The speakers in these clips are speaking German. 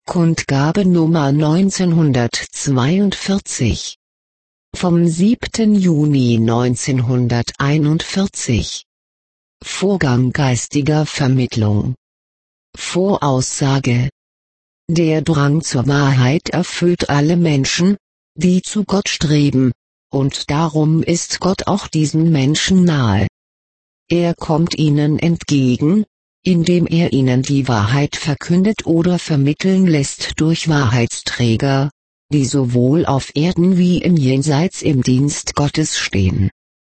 Kundgabe Nummer 1942. Vom 7. Juni 1941. Vorgang geistiger Vermittlung. Voraussage. Der Drang zur Wahrheit erfüllt alle Menschen, die zu Gott streben, und darum ist Gott auch diesen Menschen nahe. Er kommt ihnen entgegen, indem er ihnen die Wahrheit verkündet oder vermitteln lässt durch Wahrheitsträger, die sowohl auf Erden wie im Jenseits im Dienst Gottes stehen.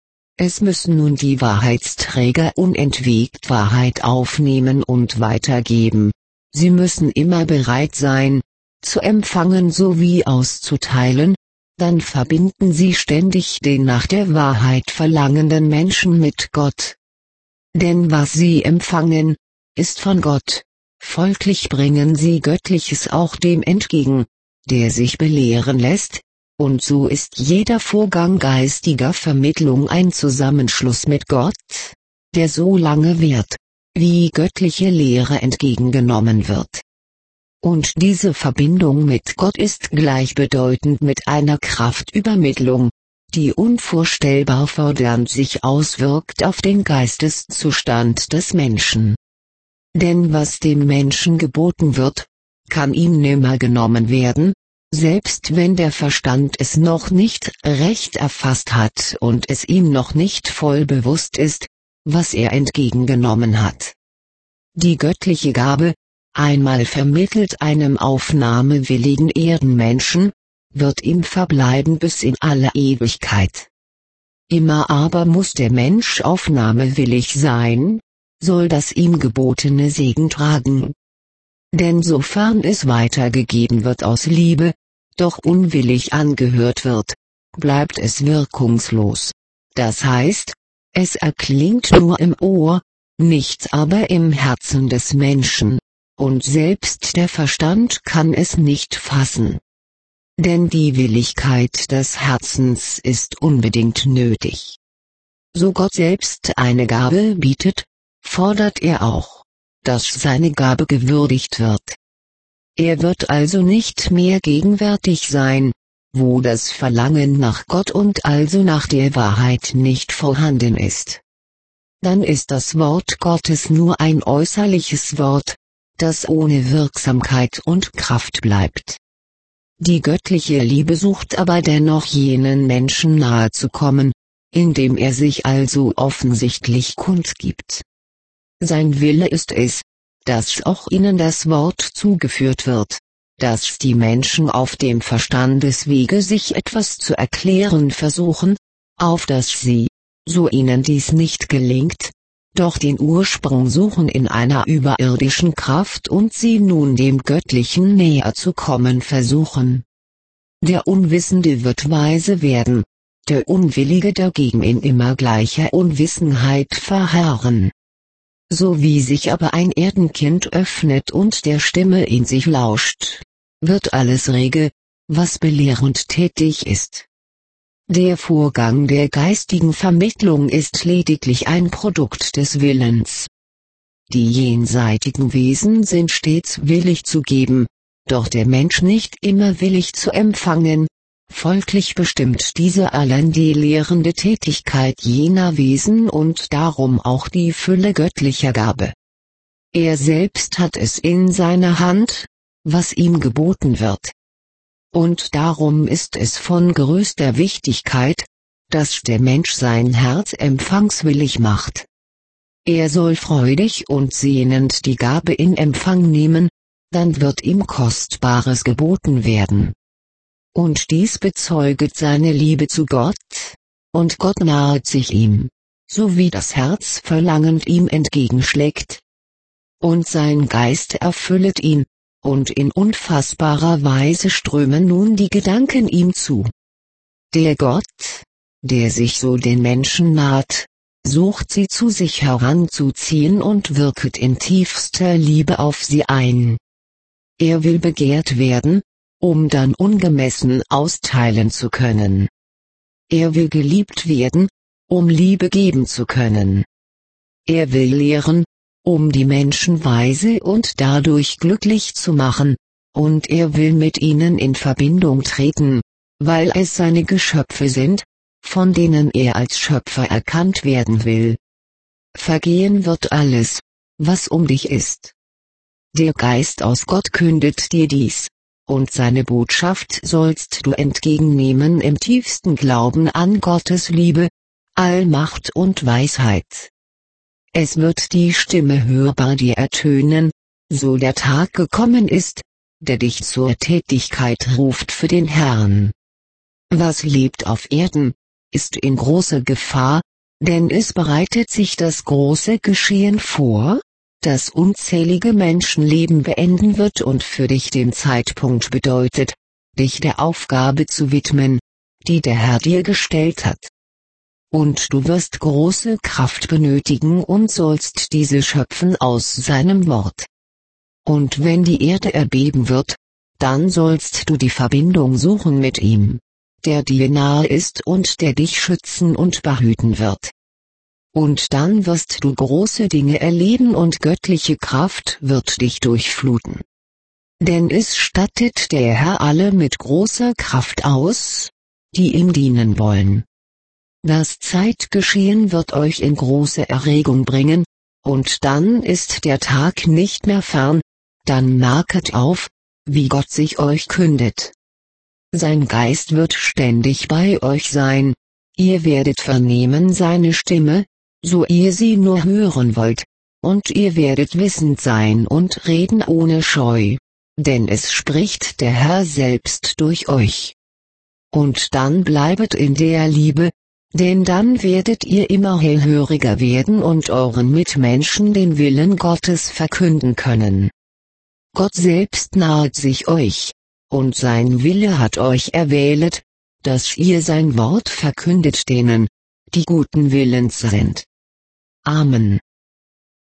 Es müssen nun die Wahrheitsträger unentwegt Wahrheit aufnehmen und weitergeben. Sie müssen immer bereit sein, zu empfangen sowie auszuteilen, dann verbinden sie ständig den nach der Wahrheit verlangenden Menschen mit Gott. Denn was sie empfangen, ist von Gott, folglich bringen sie Göttliches auch dem entgegen, der sich belehren lässt, und so ist jeder Vorgang geistiger Vermittlung ein Zusammenschluss mit Gott, der so lange währt, wie göttliche Lehre entgegengenommen wird. Und diese Verbindung mit Gott ist gleichbedeutend mit einer Kraftübermittlung, die unvorstellbar fordernd sich auswirkt auf den Geisteszustand des Menschen. Denn was dem Menschen geboten wird, kann ihm nimmer genommen werden, selbst wenn der Verstand es noch nicht recht erfasst hat und es ihm noch nicht voll bewusst ist, was er entgegengenommen hat. Die göttliche Gabe, einmal vermittelt einem aufnahmewilligen Erdenmenschen, wird ihm verbleiben bis in alle Ewigkeit. Immer aber muss der Mensch aufnahmewillig sein, soll das ihm gebotene Segen tragen. Denn sofern es weitergegeben wird aus Liebe, doch unwillig angehört wird, bleibt es wirkungslos. Das heißt, es erklingt nur im Ohr, nichts aber im Herzen des Menschen, und selbst der Verstand kann es nicht fassen. Denn die Willigkeit des Herzens ist unbedingt nötig. So Gott selbst eine Gabe bietet, fordert er auch, dass seine Gabe gewürdigt wird. Er wird also nicht mehr gegenwärtig sein, wo das Verlangen nach Gott und also nach der Wahrheit nicht vorhanden ist. Dann ist das Wort Gottes nur ein äußerliches Wort, das ohne Wirksamkeit und Kraft bleibt. Die göttliche Liebe sucht aber dennoch jenen Menschen nahe zu kommen, indem er sich also offensichtlich kundgibt. Sein Wille ist es, dass auch ihnen das Wort zugeführt wird, dass die Menschen auf dem Verstandeswege sich etwas zu erklären versuchen, auf dass sie, so ihnen dies nicht gelingt, doch den Ursprung suchen in einer überirdischen Kraft und sie nun dem Göttlichen näher zu kommen versuchen. Der Unwissende wird weise werden, der Unwillige dagegen in immer gleicher Unwissenheit verharren. So wie sich aber ein Erdenkind öffnet und der Stimme in sich lauscht, wird alles rege, was belehrend tätig ist. Der Vorgang der geistigen Vermittlung ist lediglich ein Produkt des Willens. Die jenseitigen Wesen sind stets willig zu geben, doch der Mensch nicht immer willig zu empfangen, folglich bestimmt diese allein die lehrende Tätigkeit jener Wesen und darum auch die Fülle göttlicher Gabe. Er selbst hat es in seiner Hand, was ihm geboten wird. Und darum ist es von größter Wichtigkeit, dass der Mensch sein Herz empfangswillig macht. Er soll freudig und sehnend die Gabe in Empfang nehmen, dann wird ihm Kostbares geboten werden. Und dies bezeuget seine Liebe zu Gott, und Gott nahet sich ihm, so wie das Herz verlangend ihm entgegenschlägt. Und sein Geist erfüllet ihn, und in unfassbarer Weise strömen nun die Gedanken ihm zu. Der Gott, der sich so den Menschen naht, sucht sie zu sich heranzuziehen und wirket in tiefster Liebe auf sie ein. Er will begehrt werden, um dann ungemessen austeilen zu können. Er will geliebt werden, um Liebe geben zu können. Er will lehren, um die Menschen weise und dadurch glücklich zu machen, und er will mit ihnen in Verbindung treten, weil es seine Geschöpfe sind, von denen er als Schöpfer erkannt werden will. Vergehen wird alles, was um dich ist. Der Geist aus Gott kündet dir dies, und seine Botschaft sollst du entgegennehmen im tiefsten Glauben an Gottes Liebe, Allmacht und Weisheit. Es wird die Stimme hörbar dir ertönen, so der Tag gekommen ist, der dich zur Tätigkeit ruft für den Herrn. Was lebt auf Erden, ist in großer Gefahr, denn es bereitet sich das große Geschehen vor, das unzählige Menschenleben beenden wird und für dich den Zeitpunkt bedeutet, dich der Aufgabe zu widmen, die der Herr dir gestellt hat. Und du wirst große Kraft benötigen und sollst diese schöpfen aus seinem Wort. Und wenn die Erde erbeben wird, dann sollst du die Verbindung suchen mit ihm, der dir nahe ist und der dich schützen und behüten wird. Und dann wirst du große Dinge erleben und göttliche Kraft wird dich durchfluten. Denn es stattet der Herr alle mit großer Kraft aus, die ihm dienen wollen. Das Zeitgeschehen wird euch in große Erregung bringen, und dann ist der Tag nicht mehr fern, dann merket auf, wie Gott sich euch kündet. Sein Geist wird ständig bei euch sein, ihr werdet vernehmen seine Stimme, so ihr sie nur hören wollt, und ihr werdet wissend sein und reden ohne Scheu, denn es spricht der Herr selbst durch euch. Und dann bleibet in der Liebe, denn dann werdet ihr immer hellhöriger werden und euren Mitmenschen den Willen Gottes verkünden können. Gott selbst nahet sich euch, und sein Wille hat euch erwählet, dass ihr sein Wort verkündet denen, die guten Willens sind. Amen.